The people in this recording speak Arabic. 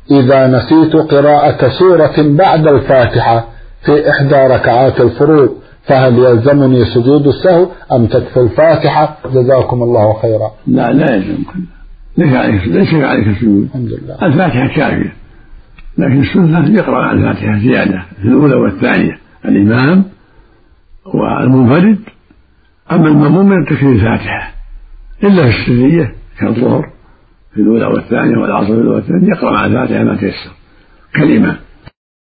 إذا نسيت قراءة سورة بعد الفاتحة في إحدى ركعات الفروض فهل يلزمني سجود السهو أم تكفي الفاتحة؟ جزاكم الله خيرا. لا يلزمك، ليس عليك السجود، الفاتحة كافية، لكن السنة يقرأ على الفاتحة زيادة في الأولى والثانية الإمام والمنفرد، أما المأموم تكفي الفاتحة إلا في السرية كالظهر في الأولى والثانية والعصر في الأولى والثانية يقرأ على الفاتحة ما تيسر كالإمام.